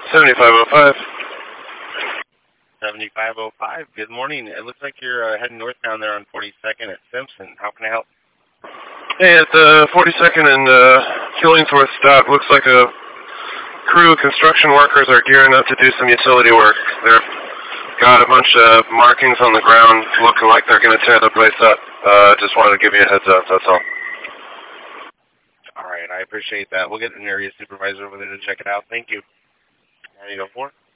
7505. 7505. Good morning. It looks like you're heading northbound there on 42nd at Simpson. How can I help? Hey, at the 42nd and Killingsworth stop, looks like a crew of construction workers are gearing up to do some utility work. They've got a bunch of markings on the ground looking like they're going to tear the place up. Just wanted to give you a heads up, that's all. All right, I appreciate that. We'll get an area supervisor over there to check it out. Thank you. 984.